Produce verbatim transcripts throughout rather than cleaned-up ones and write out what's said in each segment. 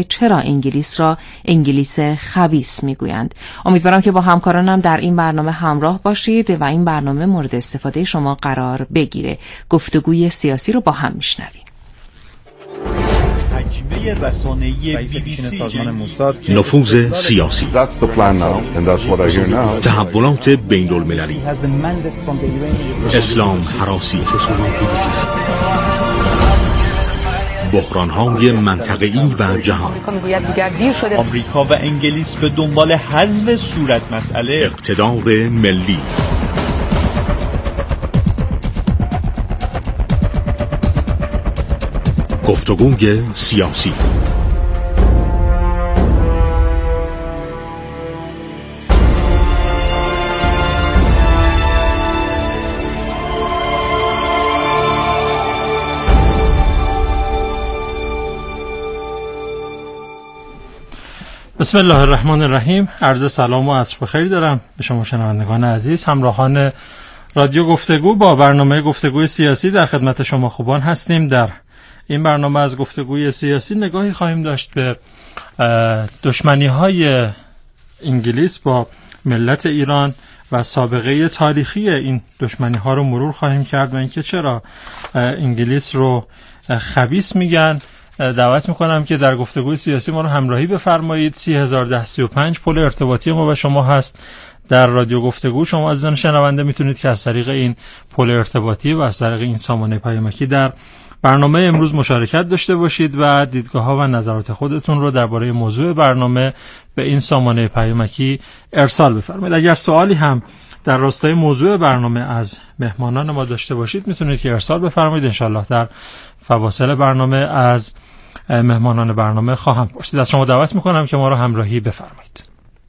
که چرا انگلیس را انگلیس خبیث میگویند. امیدوارم که با همکارانم در این برنامه همراه باشید و این برنامه مورد استفاده شما قرار بگیره. گفتگوی سیاسی رو با هم میشنویم. نفوذ سیاسی، تحولات بین المللی، اسلام هراسی، بحران‌های منطقه‌ای و جهان. آمریکا و انگلیس به دنبال حذف صورت مسئله، اقتدار ملی. گفتگوی سیاسی. بسم الله الرحمن الرحیم. عرض سلام و عصر بخیر دارم به شما شنوندگان عزیز، همراهان رادیو گفتگو. با برنامه گفتگوی سیاسی در خدمت شما خوبان هستیم. در این برنامه از گفتگوی سیاسی نگاهی خواهیم داشت به دشمنی‌های انگلیس با ملت ایران و سابقه تاریخی این دشمنی‌ها رو مرور خواهیم کرد و اینکه چرا انگلیس رو خبیث میگن. دعوت میکنم که در گفتگوی سیاسی ما رو همراهی بفرمایید. سی هزار و ده سی و پنج پل ارتباطی ما و شما هست در رادیو گفتگو. شما عزیزان شنونده میتونید که از طریق این پل ارتباطی و از طریق این سامانه پیامکی در برنامه امروز مشارکت داشته باشید و دیدگاه‌ها و نظرات خودتون رو درباره موضوع برنامه به این سامانه پیامکی ارسال بفرمایید. اگر سوالی هم در راستای موضوع برنامه از مهمانان ما داشته باشید میتونید که ارسال بفرمایید. انشالله در فواصل برنامه از مهمانان برنامه خواهم پرسید. از شما دعوت میکنم که ما رو همراهی بفرمایید.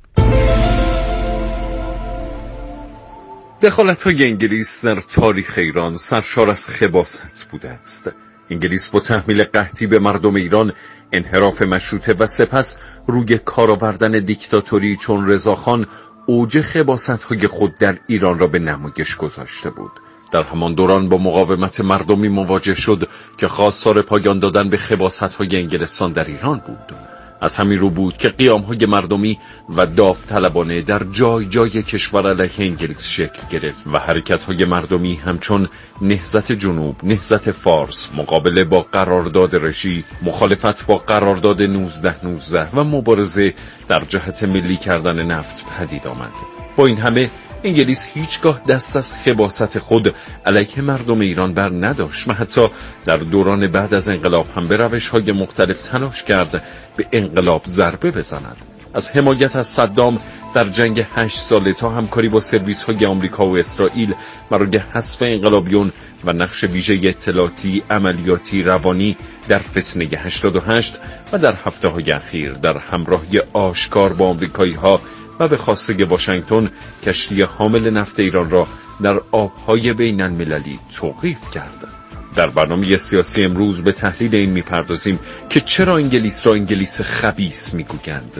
دخالت‌های انگلیس در تاریخ ایران سرشار از خباثت بوده است. انگلیس با تحمیل قحطی به مردم ایران، انحراف مشروطه و سپس روی کار آوردن دیکتاتوری چون رضاخان، اوج خباثت‌های خود در ایران را به نمایش گذاشته بود. در همان دوران با مقاومت مردمی مواجه شد که خواستار پایان دادن به خباثت‌های انگلستان در ایران بود. از همین رو بود که قیام‌های مردمی و داوطلبانه در جای جای کشور علیه انگلیس شکل گرفت و حرکت‌های مردمی همچون نهضت جنوب، نهضت فارس، مقابله با قرارداد رژی، مخالفت با قرارداد نوزده نوزده و مبارزه در جهت ملی کردن نفت پدید آمد. با این همه انگلیس هیچگاه دست از خباثت خود علیه مردم ایران بر نداشت و حتی در دوران بعد از انقلاب هم به روش‌های مختلف تلاش کرد به انقلاب ضربه بزند. از حمایت از صدام در جنگ هشت ساله تا همکاری با سرویس‌های آمریکا و اسرائیل برای حذف انقلابیون و نقش ویژه اطلاعاتی، عملیاتی، روانی در فتنه هشتاد و هشت و در هفته‌های اخیر در همراهی آشکار با آمریکایی‌ها و به خواسته واشنگتن کشتی حامل نفت ایران را در آبهای بین المللی توقیف کرد. در برنامه سیاسی امروز به تحلیل این میپردازیم که چرا انگلیس را انگلیس خبیث میگویند.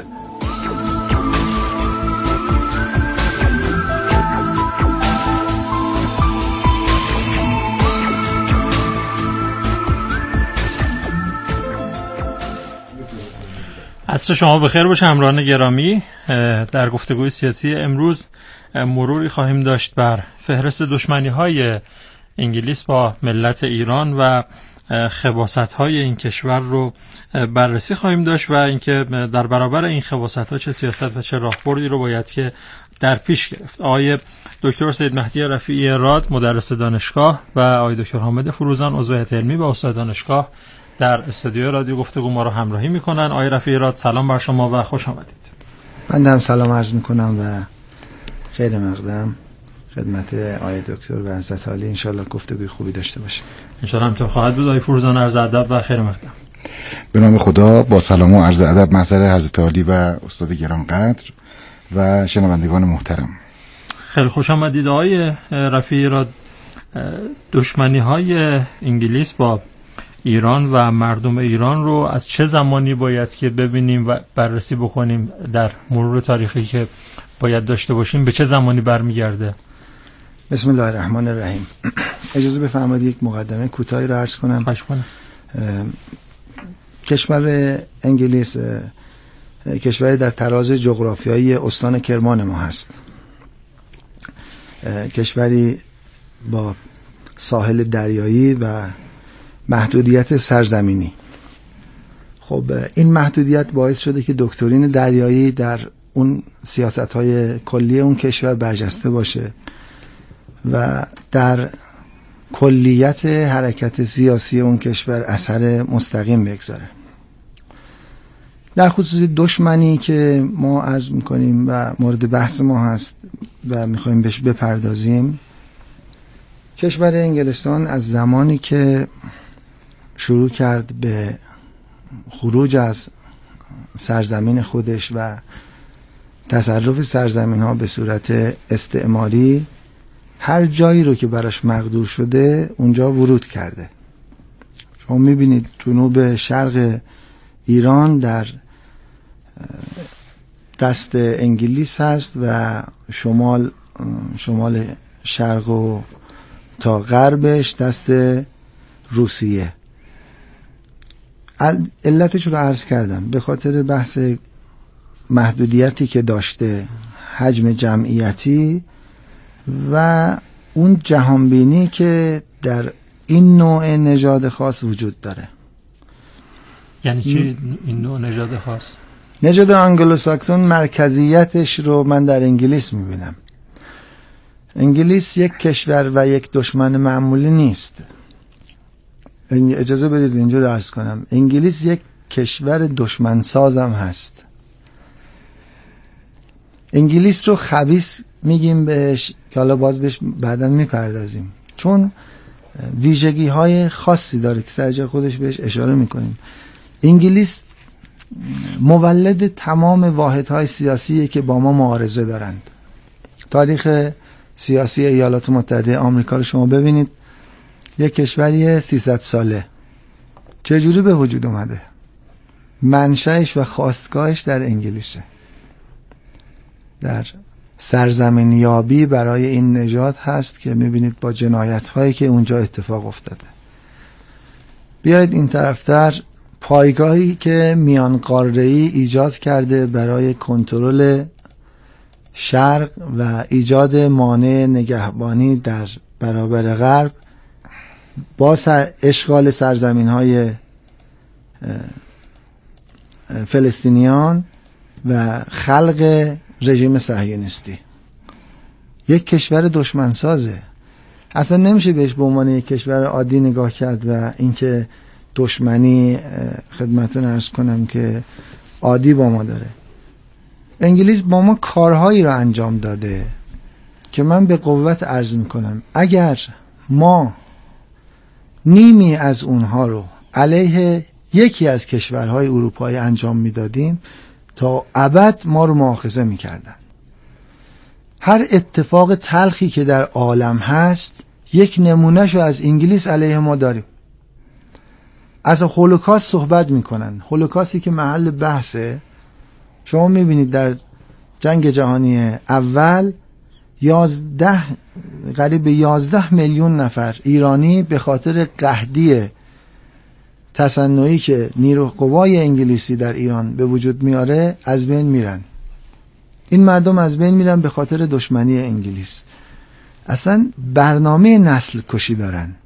عصر شما بخیر باشه همراهان گرامی. در گفتگوی سیاسی امروز مروری خواهیم داشت بر فهرست دشمنی‌های انگلیس با ملت ایران و خباثت‌های این کشور رو بررسی خواهیم داشت و اینکه در برابر این خباثت‌ها چه سیاست و چه راهبردی رو باید که در پیش گرفت. آقای دکتر سید مهدی رفیعی راد، مدرس دانشگاه، و آقای دکتر حامد فروزان، عضو هیئت علمی و استاد دانشگاه در استودیو رادیو گفتگو ما رو همراهی میکنن. آقای رفیعی راد، سلام بر شما و خوش آمدید. بنده هم سلام عرض میکنم و خیلی مقدم خدمت آقای دکتر و حضرت عالی. انشالله گفتگوی خوبی داشته باشیم. انشالله همینطور خواهد بود. آقای فروزان، عرض ادب و خیر مقدم. به نام خدا، با سلام و عرض ادب محضر حضرت عالی و استاد گرانقدر و شنوندگان محترم. خیلی خوش آمدید آقای رفیعی راد. دشمنی‌های انگلیس با ایران و مردم ایران رو از چه زمانی باید که ببینیم و بررسی بکنیم در مرور تاریخی که باید داشته باشیم؟ به چه زمانی برمیگرده؟ بسم الله الرحمن الرحیم. اجازه بفرمایید یک مقدمه کوتاهی رو عرض کنم. خواهش کنم. کشور انگلیس کشوری در تراز جغرافیایی استان کرمان ما هست، کشوری با ساحل دریایی و محدودیت سرزمینی. خب این محدودیت باعث شده که دکترین دریایی در اون سیاست‌های کلی اون کشور برجسته باشه و در کلیت حرکت سیاسی اون کشور اثر مستقیم بگذاره. در خصوص دشمنی که ما عرض میکنیم و مورد بحث ما هست و میخوایم بهش بپردازیم، کشور انگلستان از زمانی که شروع کرد به خروج از سرزمین خودش و تصرف سرزمین ها به صورت استعماری، هر جایی رو که براش مقدور شده اونجا ورود کرده. شما میبینید جنوب شرق ایران در دست انگلیس هست و شمال شمال شرق و تا غربش دست روسیه. علتش رو عرض کردم، به خاطر بحث محدودیتی که داشته، حجم جمعیتی و اون جهانبینی که در این نوع نژاد خاص وجود داره. یعنی چی این نوع نژاد خاص؟ نژاد آنگلوساکسون مرکزیتش رو من در انگلیس میبینم. انگلیس یک کشور و یک دشمن معمولی نیست. اجازه بدید اینجور عرض کنم، انگلیس یک کشور دشمن سازم هست. انگلیس رو خبیث میگیم بهش که حالا باز بهش بعداً میپردازیم، چون ویژگی های خاصی داره که سرجا خودش بهش اشاره میکنیم. انگلیس مولد تمام واحدهای سیاسیه که با ما معارضه دارند. تاریخ سیاسی ایالات متحده آمریکا رو شما ببینید، یک کشوری سیصد ساله چجوری به وجود اومده؟ منشأش و خاستگاهش در انگلیسه. در سرزمین یابی برای این نژاد هست که میبینید با جنایت هایی که اونجا اتفاق افتاده. بیایید این طرفتر، پایگاهی که میان قاره‌ای ایجاد کرده برای کنترل شرق و ایجاد مانع نگهبانی در برابر غرب با اشغال سرزمین های فلسطینیان و خلق رژیم صهیونیستی. یک کشور دشمنسازه، اصلا نمیشه بهش به عنوان یک کشور عادی نگاه کرد و اینکه دشمنی خدمتتون عرض کنم که عادی با ما داره. انگلیس با ما کارهایی رو انجام داده که من به قوت عرض میکنم اگر ما نیمی از اونها رو علیه یکی از کشورهای اروپایی انجام میدادیم تا ابد ما رو مؤاخذه میکردن. هر اتفاق تلخی که در عالم هست یک نمونهشو از انگلیس علیه ما داریم. از هولوکاست صحبت میکنن، هولوکاستی که محل بحثه. شما میبینید در جنگ جهانی اول یازده قریب یازده میلیون نفر ایرانی به خاطر قحطی تصنعی که نیرو قوای انگلیسی در ایران به وجود میاره از بین میرن. این مردم از بین میرن به خاطر دشمنی انگلیس. اصلا برنامه نسل کشی دارن.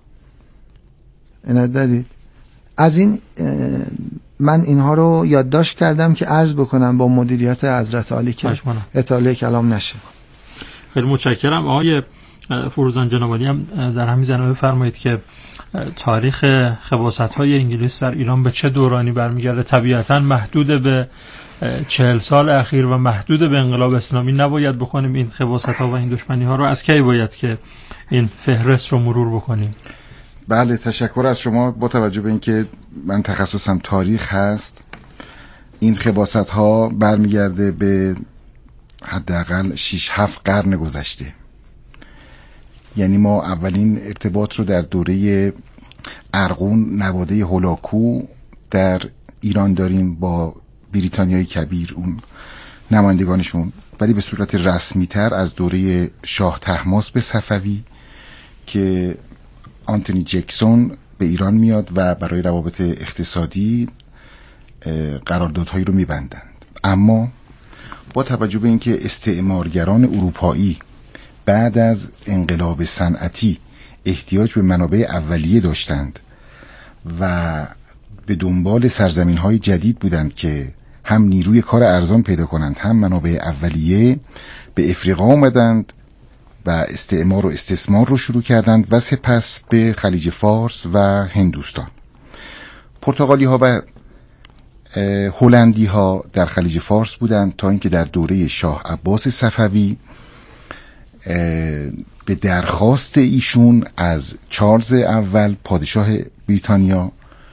اینا دارید؟ از این من اینها رو یادداشت کردم که عرض بکنم با مدیریت حضرت عالی که اطاله کلام نشه. خیلی متشکرم. آقای فروزان جنابعالی هم در همین زمینه بفرمایید که تاریخ خباثت‌های انگلیس در ایران به چه دورانی برمیگرده؟ طبیعتاً محدود به چهل سال اخیر و محدود به انقلاب اسلامی نباید بکنیم این خباثت‌ها و این دشمنی‌ها رو. از کی باید که این فهرست رو مرور بکنیم؟ بله، تشکر از شما. با توجه به اینکه من تخصصم تاریخ هست، این خباثت‌ها برمیگرده به حداقل شش هفت قرن گذشته. یعنی ما اولین ارتباط رو در دوره ارغون نواده هولاکو در ایران داریم با بریتانیای کبیر، اون نمایندگانشون، ولی به صورت رسمی تر از دوره شاه طهماسب صفوی که آنتونی جکسون به ایران میاد و برای روابط اقتصادی قراردادهایی رو میبندند. اما با توجه به اینکه استعمارگران اروپایی بعد از انقلاب صنعتی احتیاج به منابع اولیه داشتند و به دنبال سرزمین‌های جدید بودند که هم نیروی کار ارزان پیدا کنند هم منابع اولیه، به افریقا آمدند و استعمار و استثمار رو شروع کردند و سپس به خلیج فارس و هندوستان. پرتغالی ها و هلندی ها در خلیج فارس بودند تا اینکه در دوره شاه عباس صفوی به درخواست ایشون از چارلز اول پادشاه بریتانیا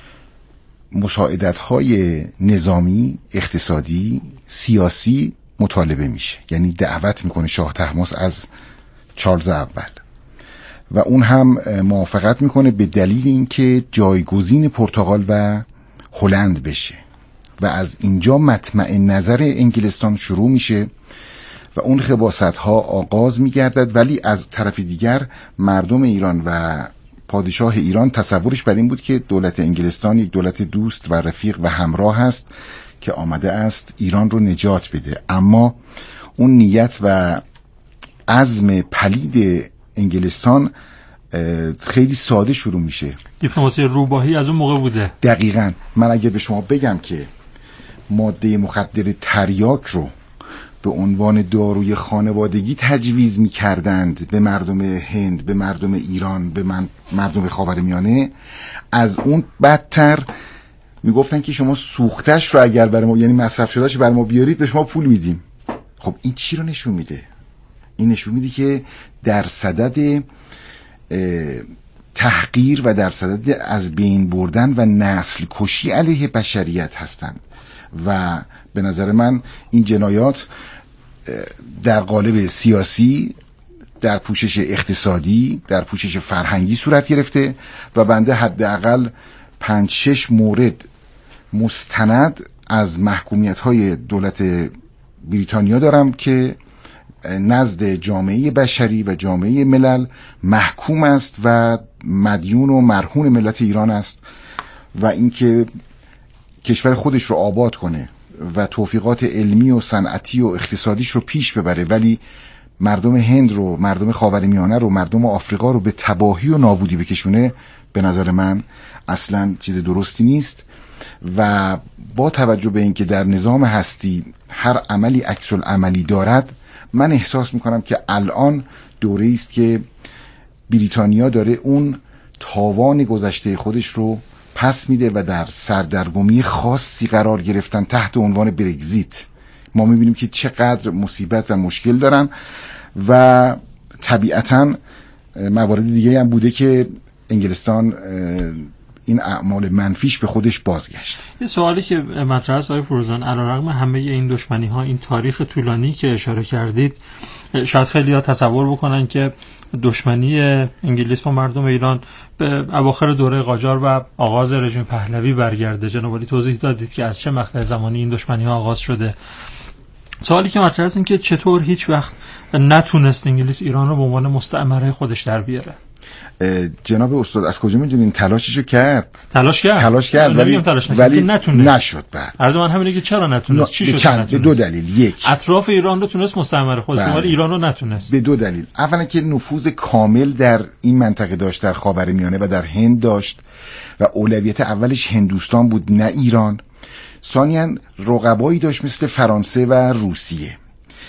مساعدت‌های نظامی، اقتصادی، سیاسی مطالبه میشه. یعنی دعوت میکنه شاه طهماسب از چارلز اول و اون هم موافقت میکنه به دلیل اینکه جایگزین پرتغال و هلند بشه و از اینجا مطمع نظر انگلستان شروع میشه و اون خباست‌ها آغاز میگردد. ولی از طرف دیگر مردم ایران و پادشاه ایران تصورش بر این بود که دولت انگلستان یک دولت دوست و رفیق و همراه است که آمده است ایران رو نجات بده. اما اون نیت و عزم پلید انگلستان خیلی ساده شروع میشه. دیپلماسی روباهی از اون موقع بوده. دقیقاً. من اگه به شما بگم که ماده مخدر تریاک رو به عنوان داروی خانوادگی تجویز می‌کردند به مردم هند، به مردم ایران، به من مردم خاورمیانه، از اون بدتر میگفتن که شما سوختش رو اگر برای ما، یعنی مصرف شدهش برای ما بیارید به شما پول میدیم. خب این چی رو نشون میده؟ این نشون میده که در صدد تحقیر و در صدد از بین بردن و نسل کشی علیه بشریت هستند و به نظر من این جنایات در قالب سیاسی، در پوشش اقتصادی، در پوشش فرهنگی صورت گرفته و بنده حداقل پنج شش مورد مستند از محکومیت‌های دولت بریتانیا دارم که نزد جامعه بشری و جامعه ملل محکوم است و مدیون و مرهون ملت ایران است و اینکه کشور خودش رو آباد کنه و توفیقات علمی و صنعتی و اقتصادیش رو پیش ببره، ولی مردم هند رو، مردم خاورمیانه رو، مردم آفریقا رو به تباهی و نابودی بکشونه، به نظر من اصلا چیز درستی نیست. و با توجه به اینکه در نظام هستی هر عملی عکس العملی دارد، من احساس میکنم که الان دوره است که بریتانیا داره اون تاوان گذشته خودش رو پس میده و در سردرگمی خاصی قرار گرفتن تحت عنوان برگزیت. ما میبینیم که چقدر مصیبت و مشکل دارن و طبیعتاً موارد دیگه هم بوده که انگلستان این اعمال منفیش به خودش بازگشت. یه سوالی که مطرح است آقای فروزان، علیرغم همه این دشمنی ها، این تاریخ طولانی که اشاره کردید، شاید خیلی ها تصور بکنن که دشمنی انگلیس با مردم ایران به اواخر دوره قاجار و آغاز رژیم پهلوی برگرده. جناب عالی توضیح دادید که از چه مقطع زمانی این دشمنی ها آغاز شده. سوالی که مطرح است این که چطور هیچ وقت نتونست انگلیس ایران رو به عنوان مستعمره خودش در بیاره؟ جناب استاد از کجا میدونین؟ تلاششو کرد تلاش کرد تلاش کرد ولی تلاش ولی نتونست. نشد. بعد عرض من همینه که چرا نتونست؟ چی شد چند؟ به دو دلیل. یک، اطراف ایران رو تونست مستعمره خودش، ولی ایران رو نتونست. به دو دلیل. اولا که نفوذ کامل در این منطقه داشت، در خاورمیانه و در هند داشت و اولویت اولش هندوستان بود نه ایران. ثانیاً رقبایی داشت مثل فرانسه و روسیه.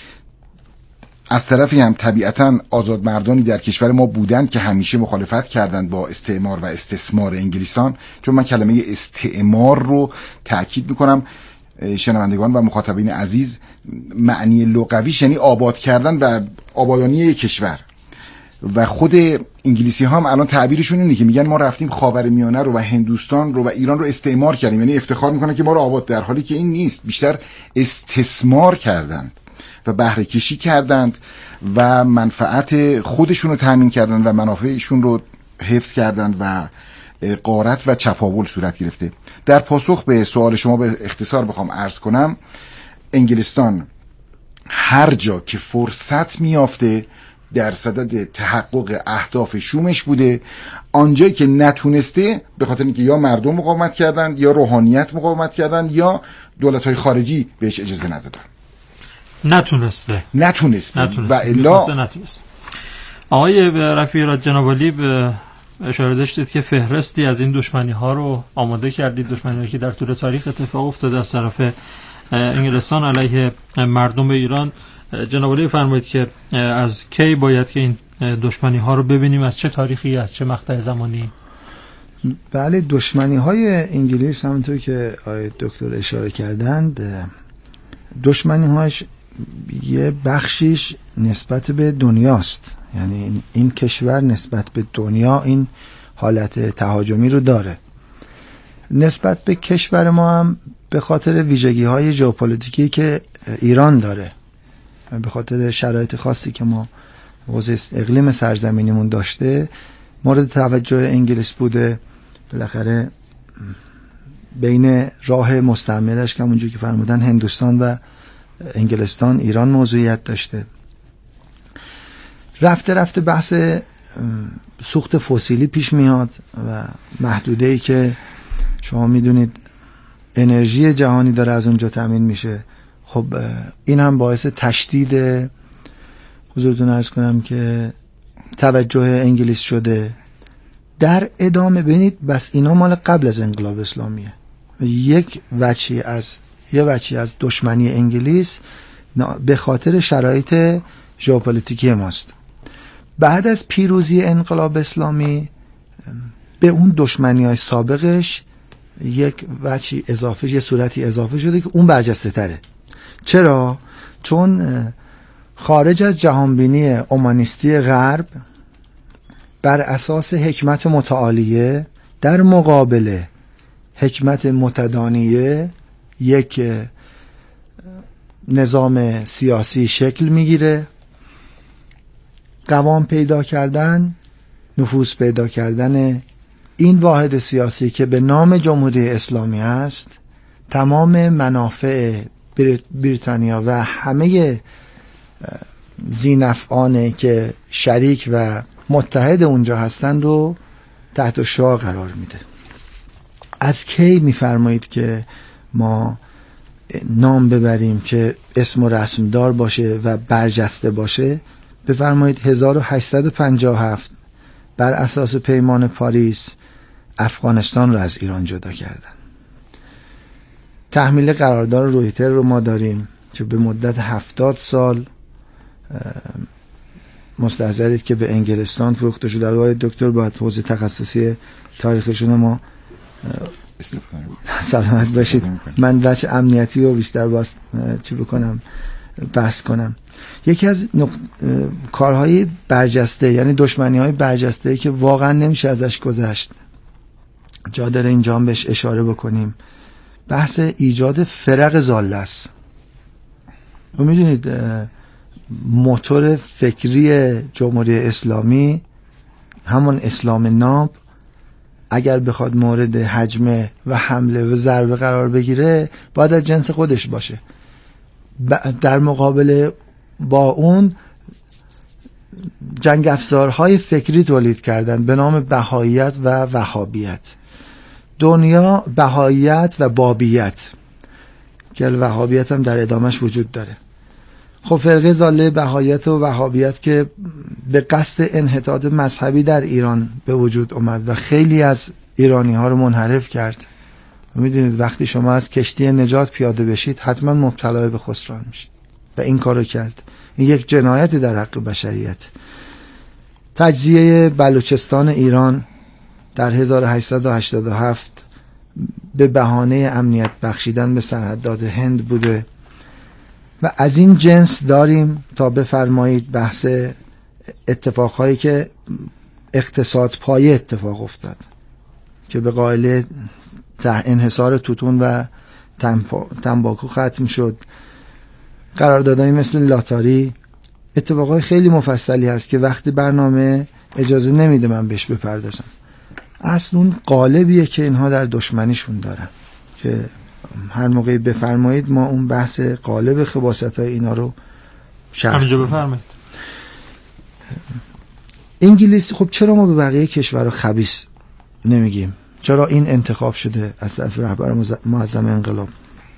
از طرفی هم طبیعتاً آزادمردانی در کشور ما بودند که همیشه مخالفت کردند با استعمار و استثمار انگلیسان. چون من کلمه استعمار رو تأکید میکنم، شنوندگان و مخاطبین عزیز، معنی لغویش یعنی آباد کردن و آبادانی یک کشور. و خود انگلیسی ها هم الان تعبیرشون اینه که میگن ما رفتیم خاورمیانه رو و هندوستان رو و ایران رو استعمار کردیم، یعنی افتخار میکنن که ما رو آباد، در حالی که این نیست، بیشتر استثمار کردند و بهره کشی کردند و منفعت خودشون رو تامین کردند و منافعشون رو حفظ کردند و غارت و چپاول صورت گرفته. در پاسخ به سوال شما به اختصار بخوام عرض کنم، انگلستان هر جا که فرصت میافته در صدد تحقق اهداف شومش بوده. آنجایی که نتونسته به خاطر اینکه یا مردم مقاومت کردن یا روحانیت مقاومت کردن یا دولت‌های خارجی بهش اجازه ندادن. نتونسته نتونسته, نتونسته. و الا نتونسته. آقای رفیع جنابعالی به اشاره داشتید که فهرستی از این دشمنی ها رو آماده کردید، دشمنی هایی که در طول تاریخ اتفاق افتاده از طرف انگلستان علیه مردم ایران. جناب عالی فرمایید که از کی باید که این دشمنی ها رو ببینیم، از چه تاریخی، از چه مقطع زمانی؟ بله، دشمنی های انگلیس همونطور که آقای دکتر اشاره کردند، دشمنی هاش یه بخشیش نسبت به دنیاست، یعنی این کشور نسبت به دنیا این حالت تهاجمی رو داره. نسبت به کشور ما هم به خاطر ویژگی های ژئوپلیتیکی که ایران داره، به خاطر شرایط خاصی که ما وضع اقلیم سرزمینیمون داشته مورد توجه انگلیس بوده. بالاخره بین راه مستعمرش که همونجور که فرمودن هندوستان و انگلستان ایران موضوعیت داشته. رفته رفته بحث سوخت فسیلی پیش میاد و محدوده‌ای که شما میدونید انرژی جهانی داره از اونجا تامین میشه. خب این هم باعث تشدید حضورتون عرض کنم که توجه انگلیس شده. در ادامه ببینید بس اینا مال قبل از انقلاب اسلامیه. یک وجهی از یه وجهی از دشمنی انگلیس به خاطر شرایط ژئوپلیتیکی ماست. بعد از پیروزی انقلاب اسلامی به اون دشمنی‌های سابقش یک وجهی اضافه، یه صورتی اضافه شده که اون برجسته تره. چرا؟ چون خارج از جهانبینی اومانیستی غرب بر اساس حکمت متعالیه در مقابل حکمت متدانیه یک نظام سیاسی شکل میگیره. قوام پیدا کردن، نفوذ پیدا کردن این واحد سیاسی که به نام جمهوری اسلامی است، تمام منافع بریتانیا و همه ذی‌نفعانی که شریک و متحد اونجا هستند رو تحت شعاع قرار میده. از کی میفرمایید که ما نام ببریم که اسم و رسمدار باشه و برجسته باشه؟ بفرمایید هزار و هشتصد و پنجاه و هفت بر اساس پیمان پاریس افغانستان رو از ایران جدا کردن. تحمیل قرارداد رویتر رو ما داریم که به مدت هفتاد سال مستحضرید که به انگلستان فروخته شده. البته دکتر باید حوزه تخصصی تاریخشون ما سلامت باشید. من بچه امنیتی رو بیشتر باز چی بکنم بحث کنم. یکی از نق... کارهای برجسته، یعنی دشمنی های برجسته که واقعا نمیشه ازش گذشت، جا داره اینجا هم بهش اشاره بکنیم، بحث ایجاد فرق ضاله است. و میدونید موتور فکری جمهوری اسلامی همون اسلام ناب اگر بخواد مورد هجمه و حمله و ضربه قرار بگیره باید از جنس خودش باشه. در مقابل با اون جنگ افزارهای فکری تولید کردن به نام بهاییت و وهابیت. دنیا بهاییت و بابیت که وهابیت هم در ادامش وجود داره. خب فرقه ضاله بهاییت و وهابیت که به قصد انحطاط مذهبی در ایران به وجود اومد و خیلی از ایرانی ها رو منحرف کرد. میدونید وقتی شما از کشتی نجات پیاده بشید حتما مبتلا به خسران میشید و این کارو کرد. این یک جنایت در حق بشریت. تجزیه بلوچستان ایران در هزار و هشتصد و هشتاد و هفت به بهانه امنیت بخشیدن به سرحدات هند بوده و از این جنس داریم تا بفرمایید بحث اتفاقهایی که اقتصاد پایه اتفاق افتاد که به قائل انحصار توتون و تنباکو ختم شد. قراردادهای مثل لاتاری، اتفاقای خیلی مفصلی هست که وقتی برنامه اجازه نمیده من بهش بپردازم. اصل اون قالبیه که اینها در دشمنیشون دارن که هر موقعی بفرمایید ما اون بحث قالب خباست‌های اینا رو شرح همینجا بفرمایید. انگلیسی، خب چرا ما به بقیه کشورها خبیث نمیگیم؟ چرا این انتخاب شده از طرف رهبر معظم انقلاب؟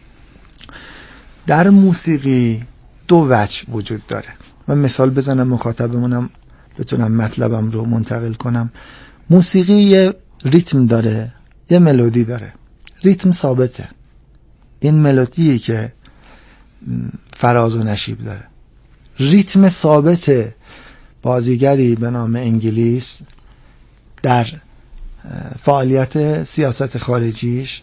در موسیقی دو وجه وجود داره. من مثال بزنم مخاطبمونم بتونم مطلبم رو منتقل کنم. موسیقی یه ریتم داره، یه ملودی داره. ریتم ثابته، این ملودیه که فراز و نشیب داره. ریتم ثابت بازیگری به نام انگلیس در فعالیت سیاست خارجیش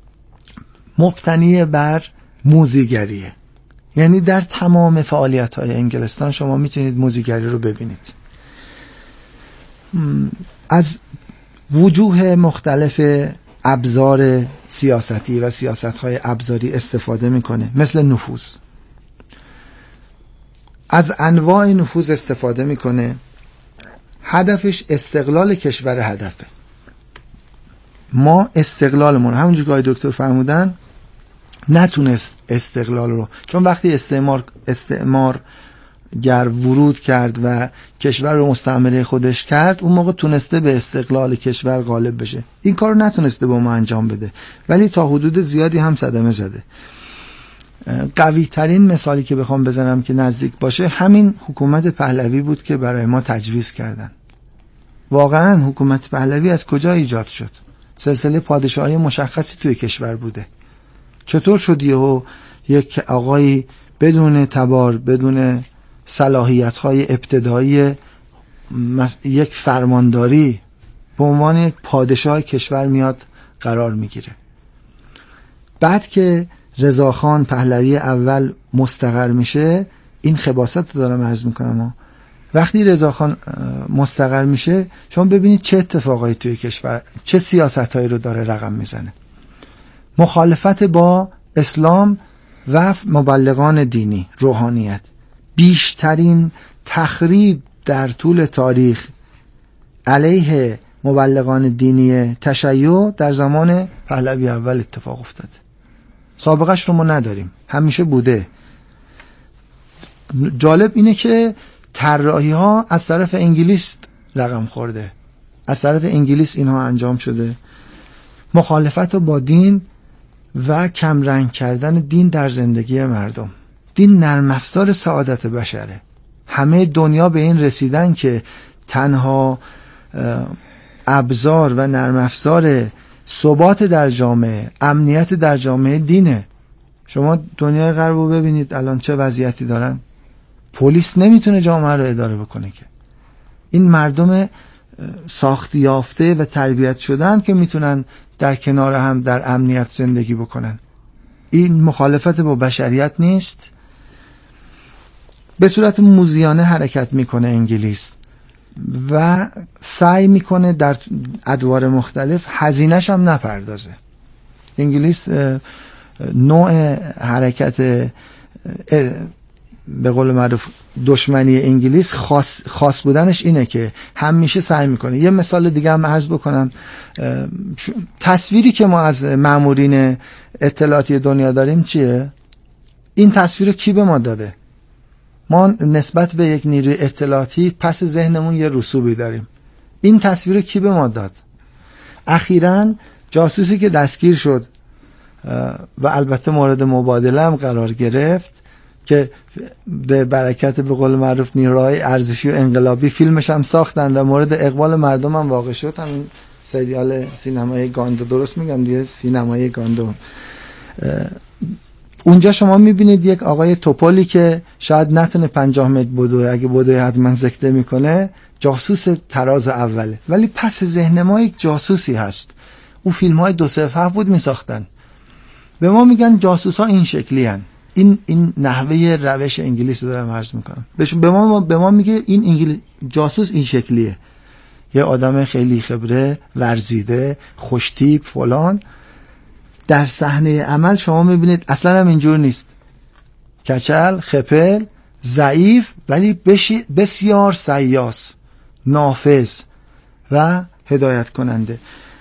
مبتنی بر موزیگریه. یعنی در تمام فعالیت‌های انگلستان شما میتونید موزیگری رو ببینید. از وجوه مختلف ابزار سیاستی و سیاست‌های ابزاری استفاده میکنه، مثل نفوذ. از انواع نفوذ استفاده میکنه. هدفش استقلال کشور هدفه. ما استقلالمون، همونجور که آقای دکتر فرمودن، نتونست استقلال رو، چون وقتی استعمار استعمار گر ورود کرد و کشور رو مستعمره خودش کرد، اون موقع تونسته به استقلال کشور غالب بشه. این کار رو نتونسته با ما انجام بده، ولی تا حدود زیادی هم صدمه زده. قوی ترین مثالی که بخوام بزنم که نزدیک باشه، همین حکومت پهلوی بود که برای ما تجویز کردن. واقعا حکومت پهلوی از کجا ایجاد شد؟ سلسله پادشاهی مشخصی توی کشور بوده. چطور شد یهو یک آقایی بدون تبار، بدون صلاحیت‌های ابتدایی یک فرمانداری به عنوان یک پادشاه کشور میاد قرار میگیره؟ بعد که رضاخان پهلوی اول مستقر میشه، این خباثت رو دارم عرض میکنم، وقتی رضاخان مستقر میشه شما ببینید چه اتفاقایی توی کشور، چه سیاستایی رو داره رقم میزنه. مخالفت با اسلام و مبلغان دینی، روحانیت. بیشترین تخریب در طول تاریخ علیه مبلغان دینی تشیع در زمان پهلوی اول اتفاق افتاده. سابقش رو ما نداریم، همیشه بوده. جالب اینه که طراحی ها از طرف انگلیس رقم خورده، از طرف انگلیس اینها انجام شده. مخالفت با دین و کمرنگ کردن دین در زندگی مردم. دین نرم افزار سعادت بشره. همه دنیا به این رسیدن که تنها ابزار و نرم افزار ثبات در جامعه، امنیت در جامعه دینه. شما دنیای غرب رو ببینید الان چه وضعیتی دارن. پلیس نمیتونه جامعه رو اداره بکنه که. این مردم ساخت یافته و تربیت شدن که میتونن در کنار هم در امنیت زندگی بکنن. این مخالفت با بشریت نیست. به صورت موذیانه حرکت میکنه انگلیس و سعی میکنه در ادوار مختلف هزینه‌ش هم نپردازه. انگلیس نوع حرکت به قول معروف دشمنی انگلیس خاص, خاص بودنش اینه که همیشه سعی میکنه. یه مثال دیگه هم عرض بکنم. تصویری که ما از مامورین اطلاعاتی دنیا داریم چیه؟ این تصویر رو کی به ما داده؟ ما نسبت به یک نیروی اطلاعاتی پس ذهنمون یه رسوبی داریم. این تصویر رو کی به ما داد؟ اخیراً جاسوسی که دستگیر شد و البته مورد مبادله هم قرار گرفت که به برکت به قول معروف نیروهای ارزشی و انقلابی فیلمش هم ساختن و مورد اقبال مردم هم واقع شد. همین سریال سینمای گاندو، درست میگم دیگه، سینمای گاندو. اونجا شما میبینید یک آقای توپالی که شاید نتونه پنجاه متر بدوه، اگه بدوه حتما سکته میکنه، جاسوس تراز اوله، ولی پس ذهن ما یک جاسوسی هست. اون فیلم های دو صفحه بود میساختن. به ما میگن جاسوس ها این شکلی هن. این این نحوه روش انگلیس رو دارم عرض میکنم. به ما به ما میگه این انگلیس جاسوس این شکلیه. یه آدم خیلی خبره، ورزیده، خوشتیپ فلان. در صحنه عمل شما میبینید اصلا هم اینجور نیست. کچل، خپل، ضعیف ولی بسیار سیاس، نافذ و هدایت کننده.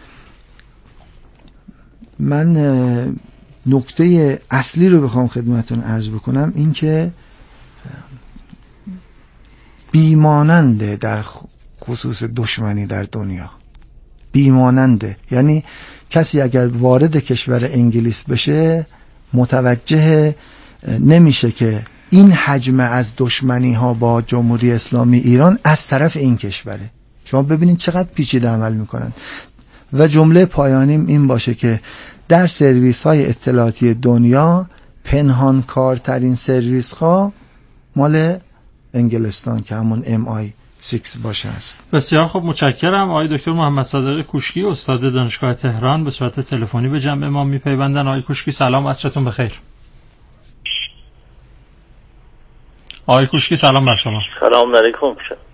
من نکته اصلی رو بخوام خدمتتون عرض بکنم این که بیماننده در خصوص دشمنی در دنیا، بیماننده. یعنی کسی اگر وارد کشور انگلیس بشه متوجه نمیشه که این حجم از دشمنی ها با جمهوری اسلامی ایران از طرف این کشوره. شما ببینید چقدر پیچیده عمل میکنن. و جمله پایانیم این باشه که در سرویس های اطلاعاتی دنیا پنهانکارترین سرویس ها مال انگلستان که همون ام آی شش باشه است. بسیار خوب، متشکرم. آقای دکتر محمد صادق کوشکی، استاد دانشگاه تهران، به صورت تلفنی به جمع ما میپیوندن. آقای کوشکی سلام، عصرتون بخیر. آقای کوشکی سلام بر شما. سلام علیکم.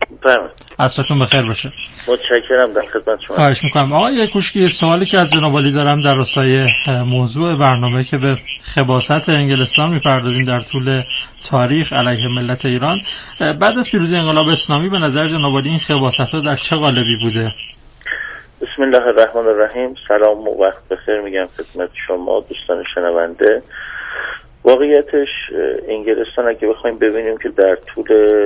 عصرتون بخیر باشه. متشکرم، در خدمت شما. خواهش میکنم. آقای کوشکی، سوالی که از جناب عالی دارم در راستای موضوع برنامه که به خباثت انگلستان میپردازیم در طول تاریخ علیه ملت ایران، بعد از پیروزی انقلاب اسلامی به نظر جناب عالی این خباثت‌ها در چه قالبی بوده؟ بسم الله الرحمن الرحیم. سلام و وقت بخیر میگم خدمت شما دوستان شنونده. واقعیتش انگلستان اگه بخوایم ببینیم که در طول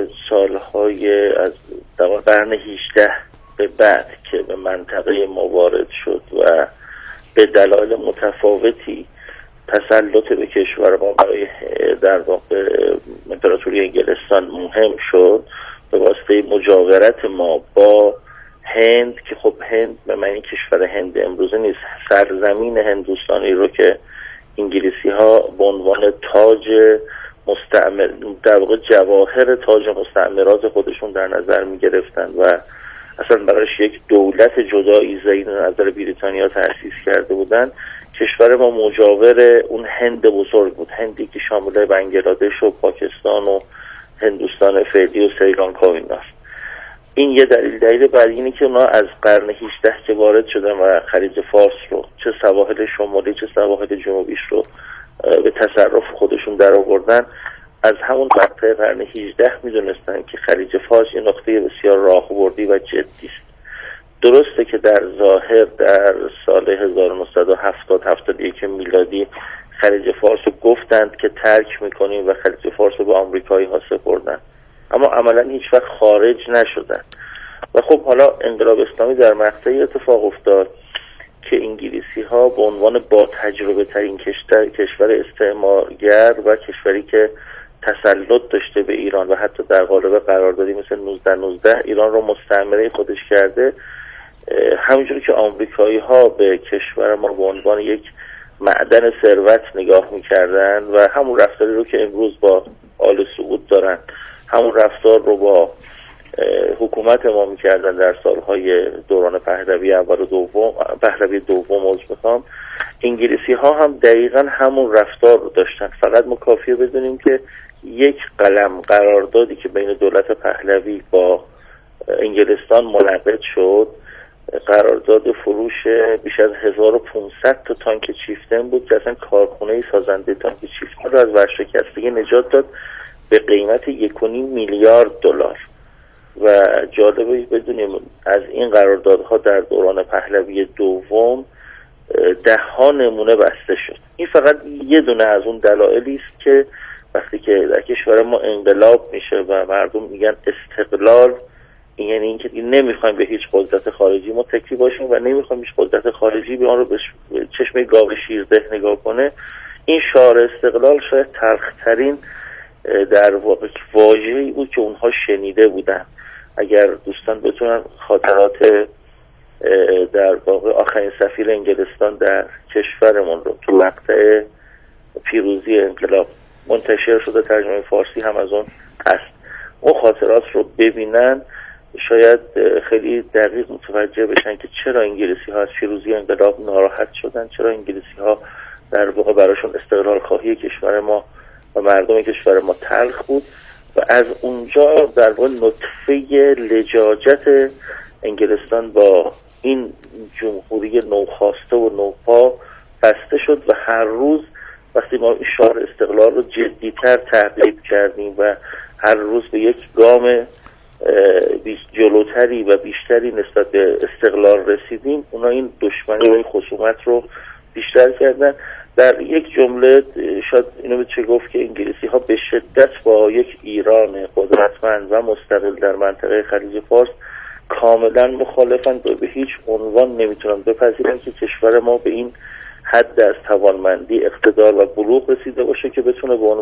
سالهای از قرن هجده به بعد که به منطقه ما وارد شد و به دلایل متفاوتی تسلط به کشور ما برای در واقع امپراتوری انگلستان مهم شد به واسطه مجاورت ما با هند، که خب هند به معنی کشور هند امروزه نیست، سرزمین هندوستانی رو که انگلیسی ها به عنوان تاج مستعمر، در واقع جواهر تاج مستعمرات خودشون در نظر می گرفتن و اصلا برایش یک دولت جدایی زیر نظر بریتانیا تأسیس کرده بودن. کشور ما مجاور اون هند بزرگ بود، هندی که شامل بنگلادش و پاکستان و هندوستان فعلی و سریلانکا و ایناست. این یه دلیل. دلیل بعدی اینه که اونا از قرن هجده که وارد شدن و خلیج فارس رو، چه سواحل شمالی چه سواحل جنوبیش رو به تصرف خودشون در آوردن، از همون مقطع قرن هجده میدونستن که خلیج فارس یه نقطه بسیار راهبردی و جدی است. درسته که در ظاهر در سال هزار و نهصد و هفتاد هفتاد و یک میلادی خلیج فارس رو گفتند که ترک میکنیم و خلیج فارس رو به آمریکایی ها سپردن، اما عملا هیچ وقت خارج نشدن. و خب حالا انقلاب اسلامی در مقطعی اتفاق افتاد که انگلیسی ها به عنوان با تجربه ترین کشور استعمارگر و کشوری که تسلط داشته به ایران و حتی در قالب قراردادی مثل نوزده نوزده ایران رو مستعمره خودش کرده، همینجوری که آمریکایی ها به کشور ما به عنوان یک معدن ثروت نگاه میکردن و همون رفتاری رو که امروز با آل سعود دارن، همون رفتار رو با حکومت ما میکردن در سالهای دوران پهلوی اول و دوم، پهلوی دوم از میخوام، انگلیسی ها هم دقیقا همون رفتار رو داشتن. فقط ما کافیه بدونیم که یک قلم قراردادی که بین دولت پهلوی با انگلستان منعقد شد، قرارداد فروش بیش از هزار و پانصد تا تانک چیفتن بود که اصلا کارخونه سازنده تانک چیفتن رو از ورشکستگی نجات داد به قیمت یک و نیم میلیارد دلار. و جالبه بدونیم از این قراردادها در دوران پهلوی دوم ده ها نمونه بسته شد. این فقط یه دونه از اون دلایلی است که وقتی که در کشور ما انقلاب میشه و مردم میگن استقلال، این یعنی اینکه نمیخوایم به هیچ قدرت خارجی متکی باشیم و نمیخوایم هیچ قدرت خارجی به آن رو به چشم گاو شیرده نگاه کنه. این شعار استقلال شاید تلخترین در واقع واژه‌ای بود که اونها شنیده بودن. اگر دوستان بتونن خاطرات در واقع آخرین سفیر انگلستان در کشورمون رو تو مقطع پیروزی انقلاب منتشر شده، ترجمه فارسی هم از اون هست، اون خاطرات رو ببینن شاید خیلی دقیق متوجه بشن که چرا انگلیسی ها از پیروزی انقلاب ناراحت شدن، چرا انگلیسی ها در واقع براشون استقلال خواهی کشور ما و مردم کشور ما تلخ بود. و از اونجا در واقع نطفه لجاجت انگلستان با این جمهوری نوخاسته و نوپا بسته شد و هر روز وقتی ما این شعار استقلال رو جدیتر تعقیب کردیم و هر روز به یک گام جلوتری و بیشتری نسبت به استقلال رسیدیم، اونا این دشمنی و این خصومت رو بیشتر کردن. در یک جمله شاید اینو بشه گفت که انگلیسی ها به شدت با یک ایران قدرتمند و مستقل در منطقه خلیج فارس کاملا مخالفن و به هیچ عنوان نمیتونن بپذیرن که کشور ما به این حد از توانمندی، اقتدار و بلوغ رسیده باشه که بتونه به